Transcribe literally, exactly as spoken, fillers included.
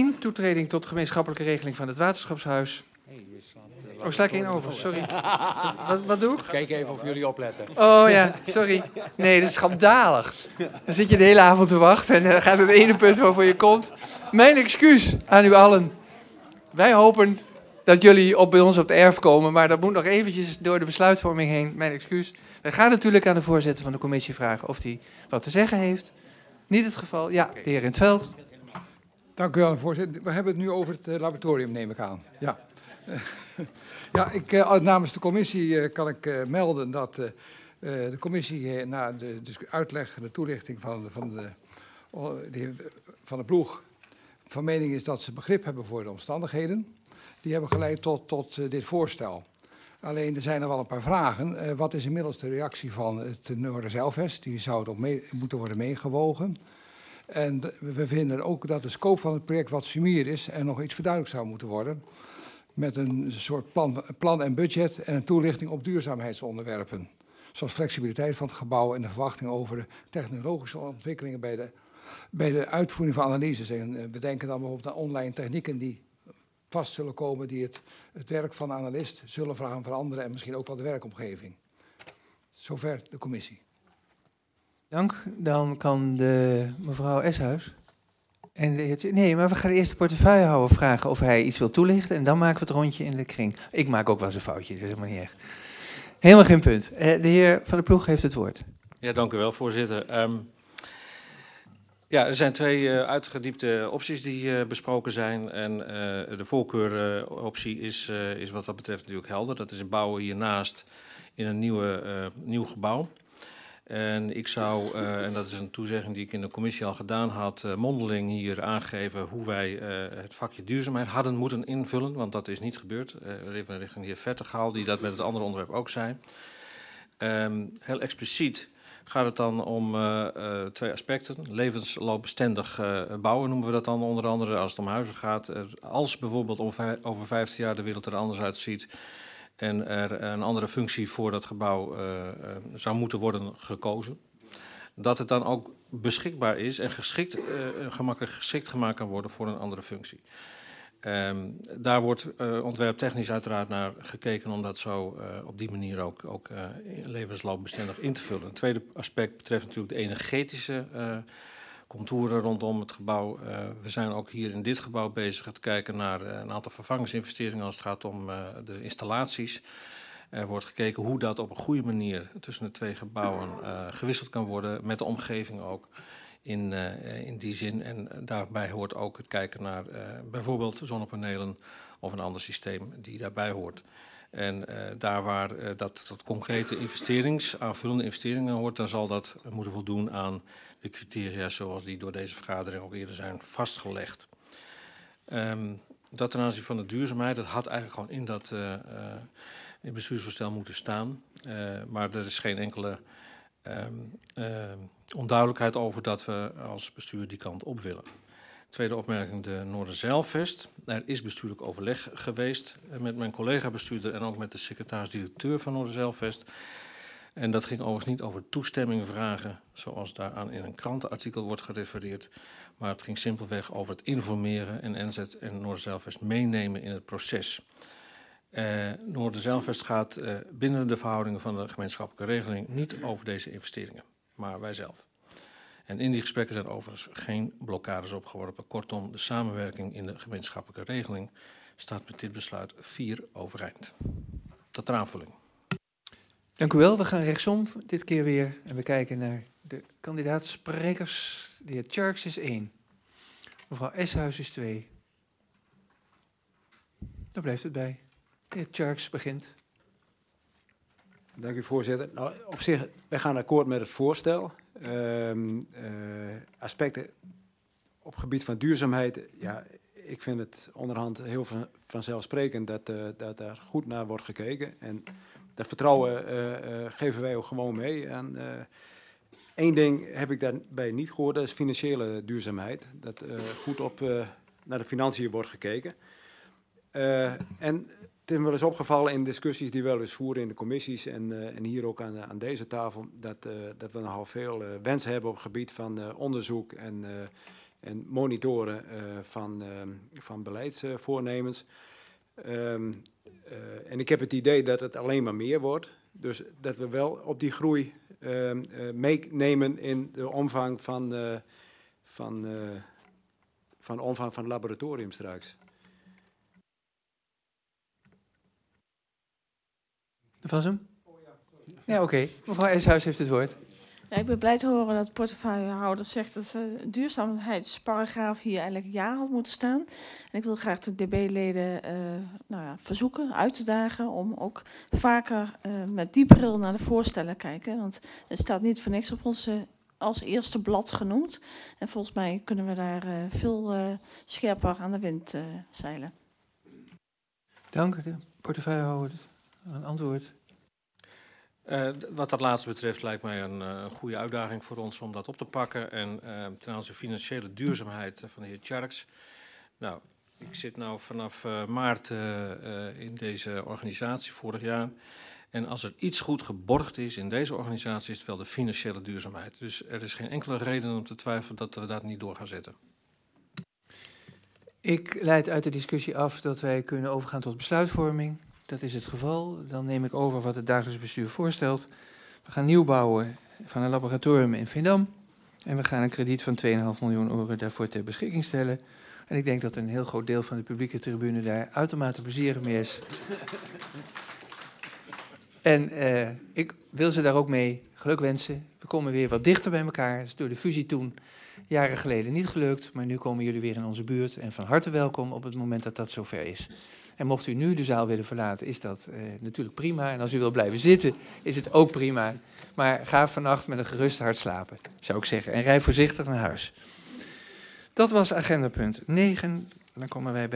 tien, toetreding tot gemeenschappelijke regeling van het waterschapshuis. Oh, sla ik één over, sorry. Wat, wat doe ik? Kijk even of jullie opletten. Oh ja, sorry. Nee, dat is schandalig. Dan zit je de hele avond te wachten en dan gaat het ene punt waarvoor je komt. Mijn excuus aan u allen. Wij hopen dat jullie op bij ons op het erf komen, maar dat moet nog eventjes door de besluitvorming heen. Mijn excuus. Wij gaan natuurlijk aan de voorzitter van de commissie vragen of hij wat te zeggen heeft. Niet het geval. Ja, de heer In 't Veld. Dank u wel, voorzitter. We hebben het nu over het uh, laboratorium, neem ik aan. Ja, uh, ja ik, uh, namens de commissie uh, kan ik uh, melden dat uh, uh, de commissie uh, na de dus uitleg, de toelichting van de, van, de, uh, de, van de ploeg van mening is dat ze begrip hebben voor de omstandigheden. Die hebben geleid tot, tot uh, dit voorstel. Alleen er zijn er wel een paar vragen. Uh, wat is inmiddels de reactie van het Noorderzijlvest? Die zou ook mee, moeten worden meegewogen. En we vinden ook dat de scope van het project wat sumier is en nog iets verduidelijkt zou moeten worden. Met een soort plan, plan en budget en een toelichting op duurzaamheidsonderwerpen. Zoals flexibiliteit van het gebouw en de verwachting over de technologische ontwikkelingen bij de, bij de uitvoering van analyses. En we denken dan bijvoorbeeld aan online technieken die vast zullen komen, die het, het werk van de analist zullen gaan veranderen en misschien ook wel de werkomgeving. Zover de commissie. Dank. Dan kan de mevrouw Eshuis. En de heer, nee, maar we gaan eerst de portefeuillehouder vragen of hij iets wil toelichten. En dan maken we het rondje in de kring. Ik maak ook wel eens een foutje, dat is helemaal niet erg. Helemaal geen punt. Uh, de heer Van der Ploeg heeft het woord. Ja, dank u wel, voorzitter. Um, ja, er zijn twee uh, uitgediepte opties die uh, besproken zijn. En uh, de voorkeuroptie uh, is, uh, is wat dat betreft natuurlijk helder. Dat is het bouwen hiernaast in een nieuwe, uh, nieuw gebouw. En ik zou, uh, en dat is een toezegging die ik in de commissie al gedaan had, uh, mondeling hier aangeven hoe wij uh, het vakje duurzaamheid hadden moeten invullen, want dat is niet gebeurd. Uh, even richting de heer Vettergaal, die dat met het andere onderwerp ook zei. Um, heel expliciet gaat het dan om uh, uh, twee aspecten. Levensloopbestendig uh, bouwen noemen we dat dan onder andere als het om huizen gaat. Uh, als bijvoorbeeld om vijf, over vijftien jaar de wereld er anders uitziet en er een andere functie voor dat gebouw uh, uh, zou moeten worden gekozen, dat het dan ook beschikbaar is en geschikt, uh, gemakkelijk geschikt gemaakt kan worden voor een andere functie. Um, daar wordt uh, ontwerptechnisch uiteraard naar gekeken om dat zo uh, op die manier ook, ook uh, levensloopbestendig in te vullen. Een tweede aspect betreft natuurlijk de energetische uh, contouren rondom het gebouw. Uh, we zijn ook hier in dit gebouw bezig te kijken naar uh, een aantal vervangingsinvesteringen als het gaat om uh, de installaties. Er wordt gekeken hoe dat op een goede manier tussen de twee gebouwen uh, gewisseld kan worden, met de omgeving ook. In, uh, in die zin. En daarbij hoort ook het kijken naar uh, bijvoorbeeld zonnepanelen of een ander systeem die daarbij hoort. En uh, daar waar uh, dat tot concrete investerings, aanvullende investeringen hoort, dan zal dat moeten voldoen aan de criteria zoals die door deze vergadering ook eerder zijn vastgelegd. Um, dat ten aanzien van de duurzaamheid, dat had eigenlijk gewoon in dat uh, uh, in het bestuursvoorstel moeten staan. Uh, maar er is geen enkele Um, uh, onduidelijkheid over dat we als bestuur die kant op willen. Tweede opmerking, de Noorderzijlvest. Er is bestuurlijk overleg geweest met mijn collega-bestuurder en ook met de secretaris-directeur van Noorderzijlvest. En dat ging overigens niet over toestemming vragen, zoals daaraan in een krantenartikel wordt gerefereerd. Maar het ging simpelweg over het informeren en N Z en Noorderzijlvest meenemen in het proces. Uh, Noorderzijlvest gaat uh, binnen de verhoudingen van de gemeenschappelijke regeling niet over deze investeringen, maar wij zelf. En in die gesprekken zijn overigens geen blokkades opgeworpen. Kortom, de samenwerking in de gemeenschappelijke regeling staat met dit besluit vier overeind. Tot ter aanvulling. Dank u wel. We gaan rechtsom dit keer weer en we kijken naar de kandidaatsprekers. De heer Tjarks is één. Mevrouw Eshuis is twee. Daar blijft het bij. De heer Tjarks begint. Dank u, voorzitter. Nou, op zich, wij gaan akkoord met het voorstel. Um, uh, aspecten op het gebied van duurzaamheid, ja, ik vind het onderhand heel van, vanzelfsprekend dat, uh, dat daar goed naar wordt gekeken. En dat vertrouwen uh, uh, geven wij ook gewoon mee. En uh, één ding heb ik daarbij niet gehoord, dat is financiële duurzaamheid. Dat uh, goed op uh, naar de financiën wordt gekeken. Uh, en het is me wel eens opgevallen in discussies die we wel eens voeren in de commissies en, uh, en hier ook aan, aan deze tafel, dat, uh, dat we nogal veel uh, wensen hebben op het gebied van uh, onderzoek en uh, en monitoren uh, van, uh, van beleidsvoornemens. Um, uh, en ik heb het idee dat het alleen maar meer wordt. Dus dat we wel op die groei uh, uh, meenemen in de omvang van, uh, van, uh, van, omvang van het laboratorium straks. Dat was hem? Ja, oké. Okay. Mevrouw Eshuis heeft het woord. Ja, ik ben blij te horen dat de portefeuillehouder zegt dat de uh, duurzaamheidsparagraaf hier eigenlijk ja had moeten staan. En ik wil graag de D B-leden uh, nou ja, verzoeken, uit te dagen om ook vaker uh, met die bril naar de voorstellen kijken. Want het staat niet voor niks op ons uh, als eerste blad genoemd. En volgens mij kunnen we daar uh, veel uh, scherper aan de wind uh, zeilen. Dank, de portefeuillehouder. Een antwoord. Uh, wat dat laatste betreft lijkt mij een uh, goede uitdaging voor ons om dat op te pakken. En uh, ten aanzien van financiële duurzaamheid uh, van de heer Tjarks. Nou, ik zit nu vanaf uh, maart uh, uh, in deze organisatie, vorig jaar. En als er iets goed geborgd is in deze organisatie, is het wel de financiële duurzaamheid. Dus er is geen enkele reden om te twijfelen dat we dat niet door gaan zetten. Ik leid uit de discussie af dat wij kunnen overgaan tot besluitvorming. Dat is het geval. Dan neem ik over wat het dagelijks bestuur voorstelt. We gaan nieuw bouwen van een laboratorium in Veendam. En we gaan een krediet van twee komma vijf miljoen euro daarvoor ter beschikking stellen. En ik denk dat een heel groot deel van de publieke tribune daar uitermate plezierig mee is. En uh, ik wil ze daar ook mee geluk wensen. We komen weer wat dichter bij elkaar. Dat is door de fusie toen jaren geleden niet gelukt. Maar nu komen jullie weer in onze buurt. En van harte welkom op het moment dat dat zover is. En mocht u nu de zaal willen verlaten, is dat uh, natuurlijk prima. En als u wil blijven zitten, is het ook prima. Maar ga vannacht met een gerust hart slapen, zou ik zeggen. En rij voorzichtig naar huis. Dat was agendapunt negen. Dan komen wij bij